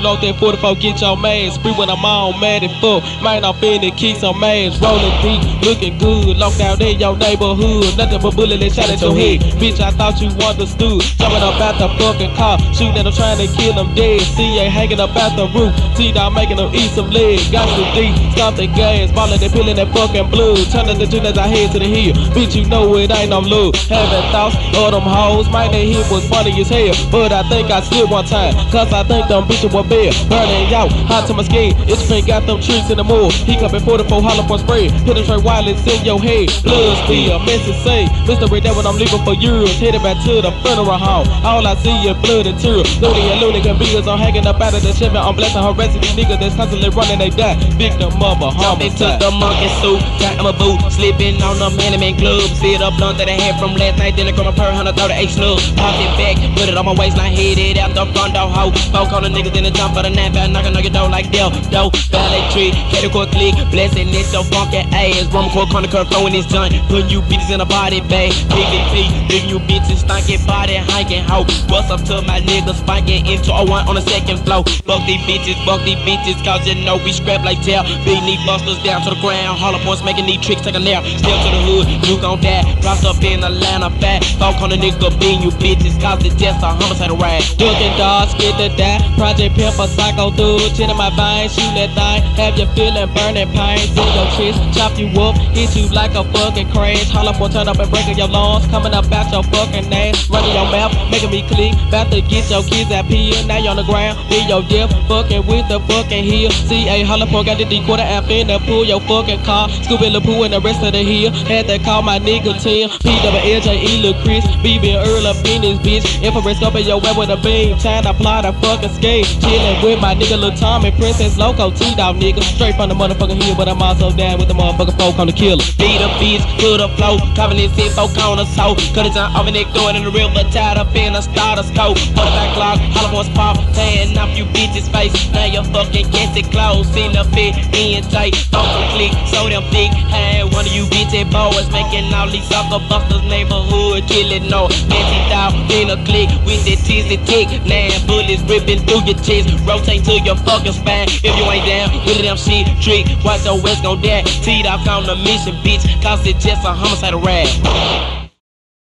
Lock that 44, get your man. Spree when I'm on, mad as fuck. Might not finna kick some ass. Rolling deep, looking good. Locked down in your neighborhood. Nothing but bullet that shot at your head. Bitch, I thought you understood. Jumping up out the fucking car. Shooting at them, trying to kill them dead. CA hanging up out the roof. T-Dog making them eat some lead. Got some D, stop the gas. Ballin' they peeling that fucking blue. Turning the tune as I head to the hill. Bitch, you know it ain't no love. Having thoughts of them hoes. Might that hit was funny as hell. But I think I slipped one time. Cause I think them bitches were bad. Burning out, hot to my skin. It's been got them tricks in the moor. He coming 44, holler for spread. Penetrate wireless in your head. Blood spill, message say. Mr. Ray, that what I'm leaving for years. Headed back to the funeral home. All I see is blood and tears. Looney and Looney and beers. I'm hanging up out of the Chevy. I'm blessing her rest of these niggas that's constantly running, they die. Victim of a homicide. Took the monkey suit, tied in my boot, slipping on the man club. Sit up blunt that I had from last night, then I come a per 138 snug. Popped it back, put it on my waistline, headed out the front door, hoe. Spoke on the niggas, then I jump for the nap, knocking on your door like Del, ballet tree, category click, blessing this your funky ass. Woman core corner curve, throwing this joint, putting you bitches in a body bag. Picking feet, leaving you bitches stinking body, hiking hoe. What's up to my niggas, spanking into a one on the second floor. Fuck these bitches, cause you know we scrap like tail. Big knee busters down to the ground, hollow points making these tricks take a nap. Still to the hood, you gon' die. Dropped up in Atlanta, fat. Folk on the nigga bean, you bitches, cause it's just a homicidal ride. Looking dogs, get to die. Project Pimp, a psycho dude. Chin in my veins, shoot that thing. Have you feeling burning pains in your chest. Chop you up, hit you like a fucking crash. Holla boy, turn up and breaking your lungs. Coming up out your fucking ass. Running your mouth, making me click. About to get your kids out here. Now you on the ground, in your dip. Fucking with the fucking heel. CA holla boy, got the D-quarter app in the pull your fucking car. Scooby LaPoo and the rest of the hill. Had to call my nigga Tim. PWLJE Lil Chris. BB Earl up in this bitch. Infrared scope in your web with a beam. Trying to apply the fucking skate. Chillin' with my nigga Lil Tommy. Princess Loco, T-Dog nigga. Straight from the motherfucking hill, but I'm also down with the motherfucking folk on the killer. Beat a bitch to the flow. Copping this hit, folk on the soul. Cut it down off and it going in the river. Tied up in a starter scope. 45 clock, holla boys pop. Tearing off you bitches' face. Now your fucking gets it close. In the fit, in tight. Off the click, so them thick. Had one of you bitches boys making all these sucker busters neighborhood killing. No, fancy dog in a click with that tizzy tick. 9 bullets ripping through your chest. Rotate to your fucking spine. If you ain't down, with them shit trick. Watch your west gon' die. T-Dog on the mission, bitch. Cause it's just a homicidal rap.